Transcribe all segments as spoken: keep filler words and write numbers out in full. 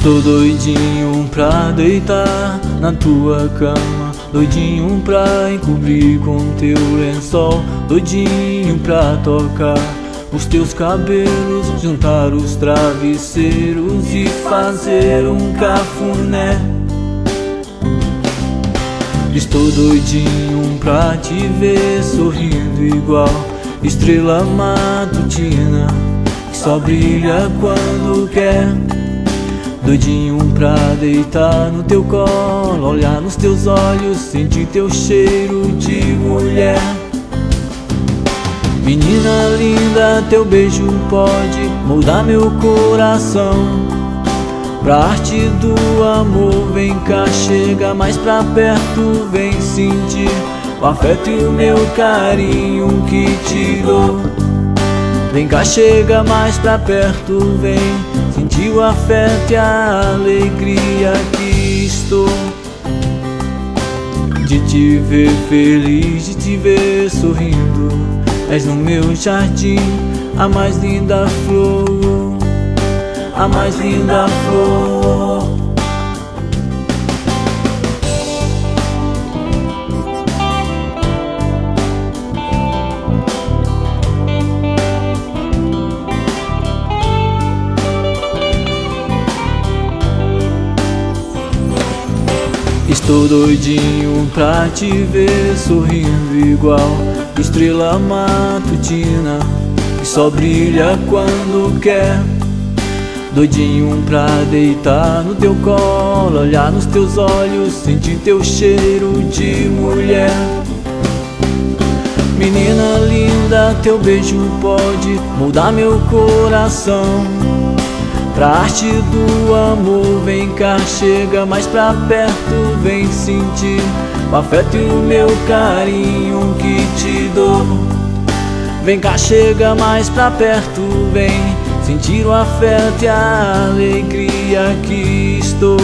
Estou doidinho pra deitar na tua cama, doidinho pra encobrir com teu lençol, doidinho pra tocar os teus cabelos, juntar os travesseiros e fazer um cafuné. Estou doidinho pra te ver sorrindo igual estrela matutina que só brilha quando quer. Doidinho pra deitar no teu colo, olhar nos teus olhos, sentir teu cheiro de mulher. Menina linda, teu beijo pode moldar meu coração pra arte do amor. Vem cá, chega mais pra perto, vem sentir o afeto e o meu carinho que te dou. Vem cá, chega mais pra perto, vem sentir o afeto e a alegria que estou de te ver feliz, de te ver sorrindo. És no meu jardim a mais linda flor, a mais linda flor. Estou doidinho pra te ver sorrindo igual estrela matutina que só brilha quando quer. Doidinho pra deitar no teu colo, olhar nos teus olhos, sentir teu cheiro de mulher. Menina linda, teu beijo pode moldar meu coração pra arte do amor. Vem cá, chega mais pra perto, vem sentir o afeto e o meu carinho que te dou. Vem cá, chega mais pra perto, vem sentir o afeto e a alegria que estou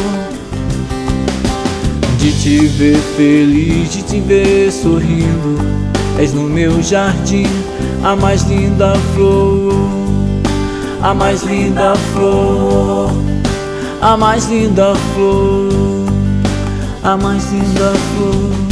de te ver feliz, de te ver sorrindo. És no meu jardim a mais linda flor, a mais linda flor, a mais linda flor, a mais linda flor.